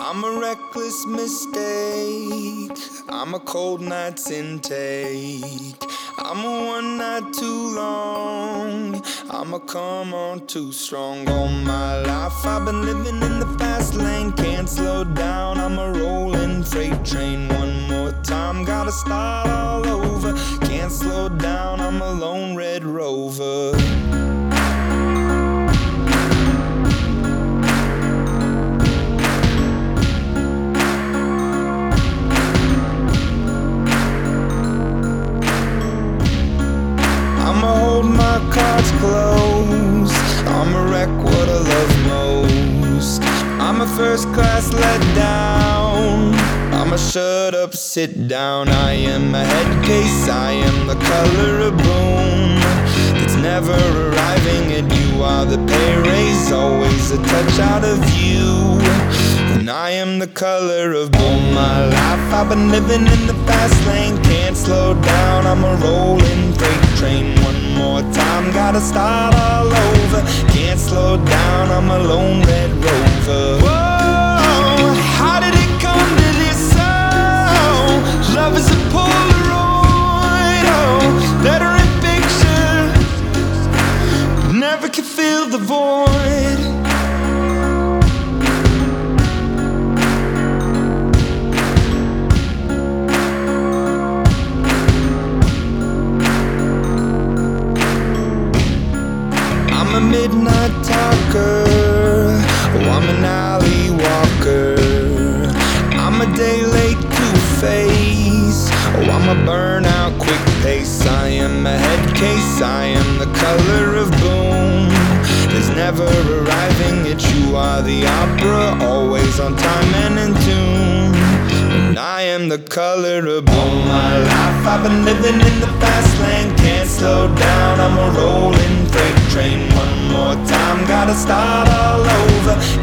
I'm a reckless mistake, I'm a cold night's intake, I'm a one night too long, I'm a come on too strong. All my life I've been living in the fast lane, can't slow down, I'm a rolling freight train. One more time, gotta start all over, can't slow down, I'm a lone red rover. I'ma hold my cards close, I'ma wreck what I love most. I'm a first class let down, I'ma shut up, sit down. I am a head case, I am the color of boom, it's never arriving at you. Are the pay raise, always a touch out of you, and I am the color of boom. My life I've been living in the fast lane, can't slow down, I'm a rolling freight train. One more time, gotta start all over, can't slow down, I'm a lone red rover. Whoa, how did it come to this? Oh, love is a Polaroid, oh, letter in picture, never can fill the void. I'm a midnight talker, oh, I'm an alley walker, I'm a day late two-face, oh, I'm a burnout quick pace. I am a head case, I am the color of boom, there's never arriving at you. Are the opera, always on time and in tune, and I am the color of boom. My life I've been living in the fast lane, can't slow down, I'm a rolling freight train. One more time, gotta start all over,